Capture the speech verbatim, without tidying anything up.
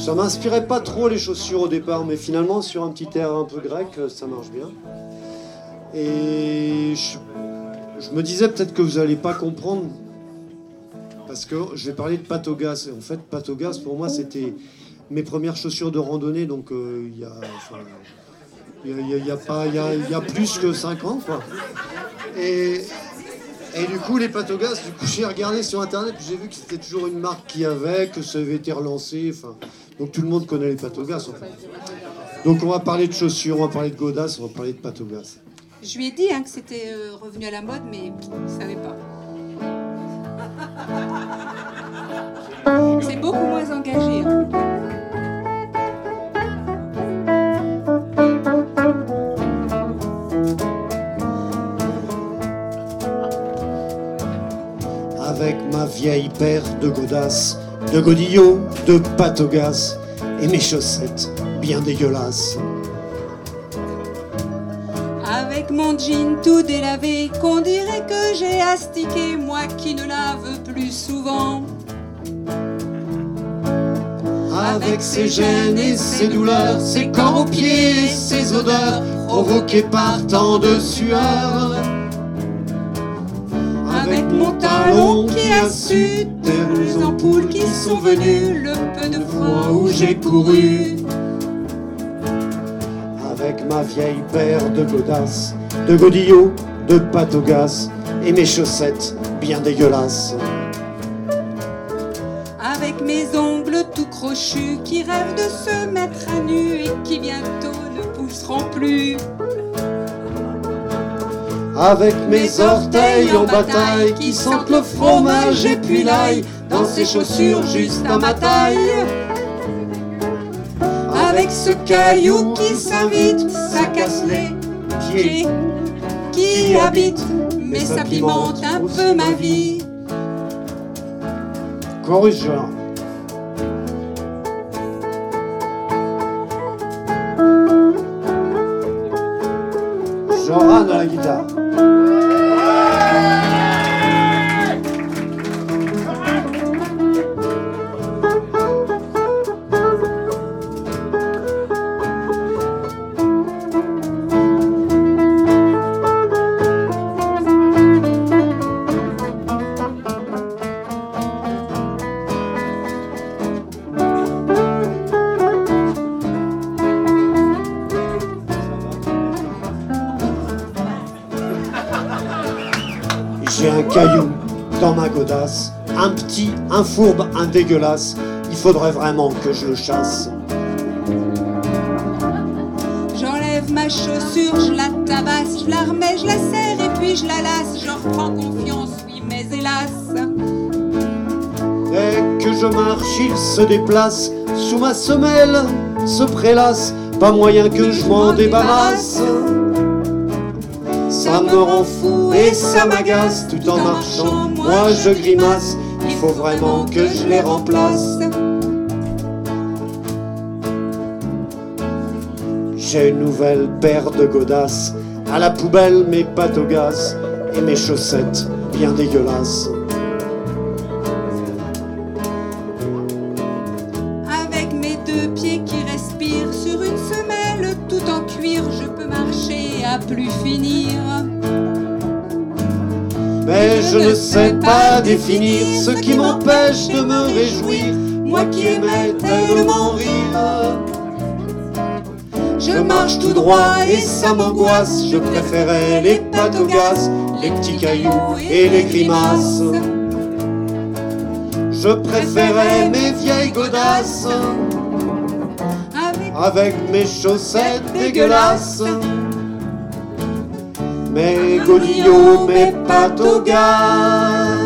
Ça m'inspirait pas trop les chaussures au départ, mais finalement sur un petit air un peu grec, ça marche bien. Et je, je me disais peut-être que vous allez pas comprendre, parce que je vais parler de Patogas. En fait, Patogas pour moi c'était mes premières chaussures de randonnée, donc il euh, y a, enfin, il y a, y a, y a pas, il y a, y a plus que cinq ans, quoi. Et Et du coup, les Patogas, du coup, j'ai regardé sur Internet, puis j'ai vu que c'était toujours une marque qu'il y avait, que ça avait été relancé. Enfin, donc tout le monde connaît les Patogas, en fait. Donc on va parler de chaussures, on va parler de godasses, on va parler de Patogas. Je lui ai dit hein, que c'était euh, revenu à la mode, mais il ne savait pas. C'est beaucoup moins engagé. Hein. Avec ma vieille paire de godasses, de godillots, de Patogas et mes chaussettes bien dégueulasses. Avec mon jean tout délavé, qu'on dirait que j'ai astiqué, moi qui ne lave plus souvent. Avec ses gênes et ses douleurs, ses corps aux pieds et ses odeurs provoquées par tant de sueur. Avec mon talon qui a su de les ampoules qui sont venues, le peu de fois où j'ai couru. Avec ma vieille paire de godasses, de godillots, de Patogas et mes chaussettes bien dégueulasses. Avec mes ongles tout crochus qui rêvent de se mettre à nu et qui bientôt ne pousseront plus. Avec mes orteils en bataille qui sentent le fromage et puis l'ail dans ces chaussures juste à ma taille. Avec ce caillou qui s'invite, ça casse les pieds, qui habite, mais ça pimente un peu ma vie. Chorus genre. Joran à la guitare. J'ai un caillou dans ma godasse, un petit, un fourbe, un dégueulasse. Il faudrait vraiment que je le chasse. J'enlève ma chaussure, je la tabasse, je la remets, je la serre et puis je la lasse. Je reprends confiance, oui, mais hélas. Dès que je marche, il se déplace, sous ma semelle se prélasse. Pas moyen que je m'en débarrasse. Ça me rend fou et ça m'agace. Tout en marchant, moi je grimace. Il faut vraiment que je les remplace. J'ai une nouvelle paire de godasses. À la poubelle mes Patogas et mes chaussettes bien dégueulasses. Avec mes deux pieds qui respirent sur une semelle tout en cuir, je peux marcher à plus finir. Mais je ne sais pas définir ce qui m'empêche de me réjouir, moi qui aimais tellement rire. Je marche tout droit et ça m'angoisse, je préférais les Patogas, les petits cailloux et les grimaces. Je préférais mes vieilles godasses avec mes chaussettes dégueulasses. Mes godillots, mes Patogas.